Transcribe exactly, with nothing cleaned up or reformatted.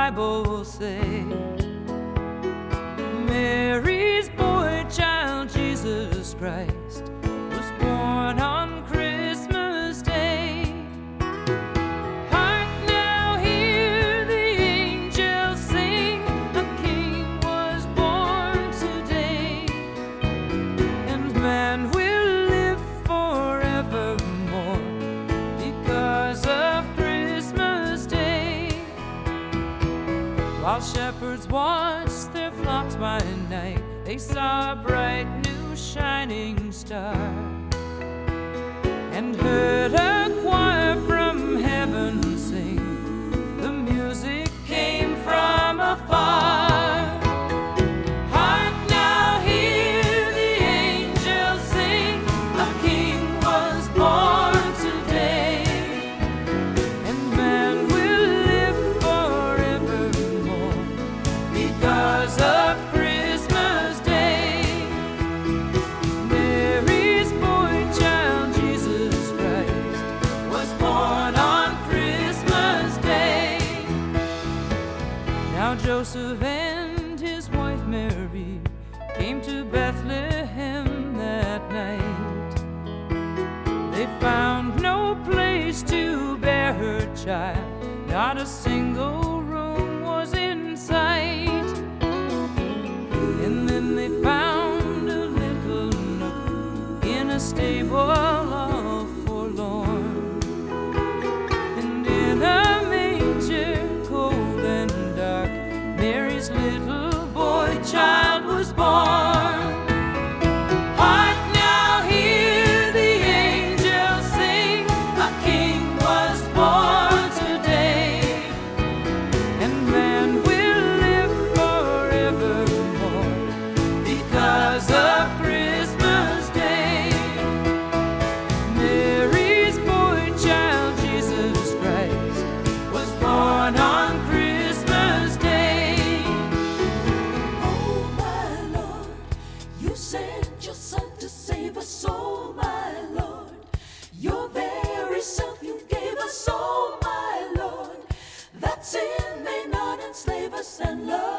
Bible say? Mary's boy child, Jesus Christ, was born on Christmas Day. Hark now, hear the angels sing, a king was born today, and man will live forevermore because of Christmas Day. While shepherds watched their flocks by night, they saw a bright new shining star, and heard a choir from heaven sing. The music came from afar. Hark now, hear the angels sing, a king was born today, and man will live forevermore because of Christmas Day. Mary's boy child, Jesus Christ, was born on Christmas Day. Now Joseph and his wife Mary came to Bethlehem that night. They found no place to bear her child, not a single room was in sight. And then they found a little nook in a stable all forlorn, and in a manger cold and dark, Mary's little boy child was born. Hark now, hear the angels sing, a king was born today, and man will live forevermore because of Christmas Day. Mary's boy child, Jesus Christ, was born on Christmas Day. Oh, my Lord, you sent your Son to save us, oh, my Lord. Your very self you gave us, oh, my Lord, that sin may not enslave us, and love